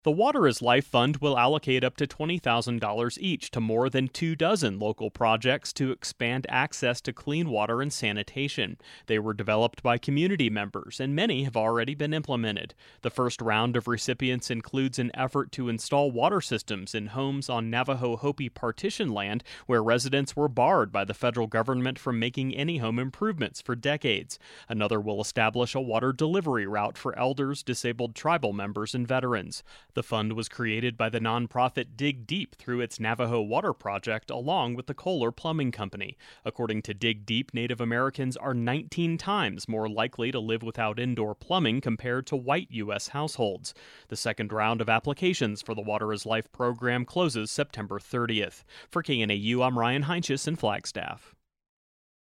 The Water is Life Fund will allocate up to $20,000 each to more than 24 local projects to expand access to clean water and sanitation. They were developed by community members, and many have already been implemented. The first round of recipients includes an effort to install water systems in homes on Navajo Hopi partition land where residents were barred by the federal government from making any home improvements for decades. Another will establish a water delivery route for elders, disabled tribal members, and veterans. The fund was created by the nonprofit Dig Deep through its Navajo Water Project along with the Kohler Plumbing Company. According to Dig Deep, Native Americans are 19 times more likely to live without indoor plumbing compared to white U.S. households. The second round of applications for the Water is Life program closes September 30th. For KNAU, I'm Ryan Heinches in Flagstaff.